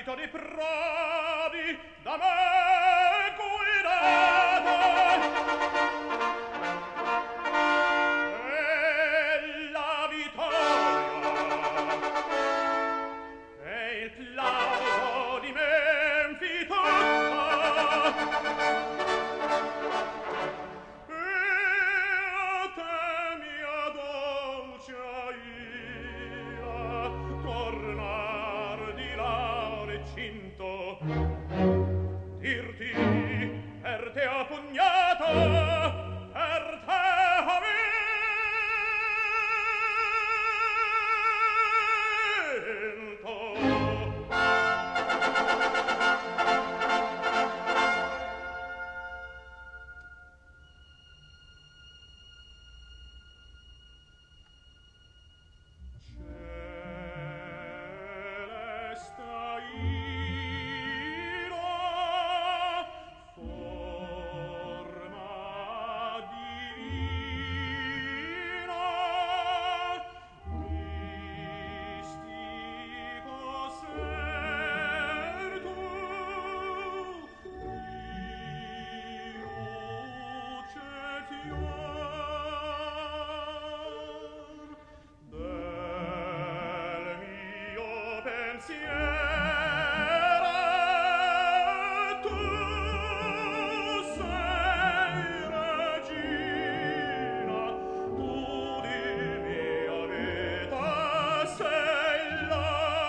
Esercito di prodi da me guidato e la vittoria e il plauso di Menfi tutta e te mia dolce ira tornar di là recinto dirti per te ho pugnato per te ho vinto celesta ira forma divina mistico ser tu luce fior del mio pensiero tu sei regina tu di mia vita sei lo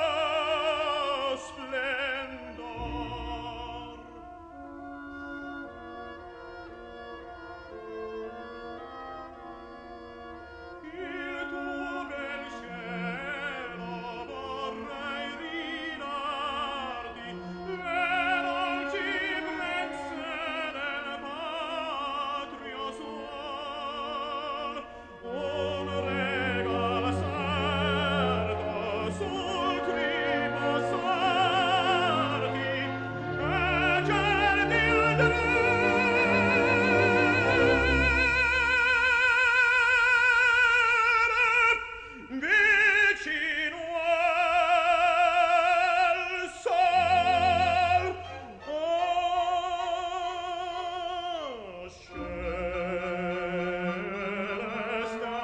splendor il tuo bel cielo vorrei ridardi le dolci brezze del patrio suor un regal sardo sul cripo sardi e certi il vicino al sol celesta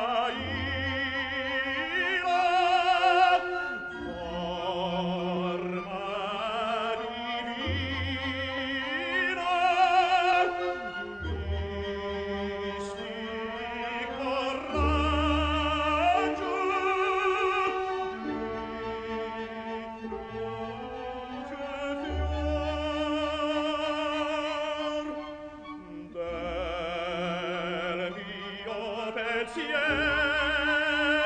ira forma divina mistico raggio del mio pensiero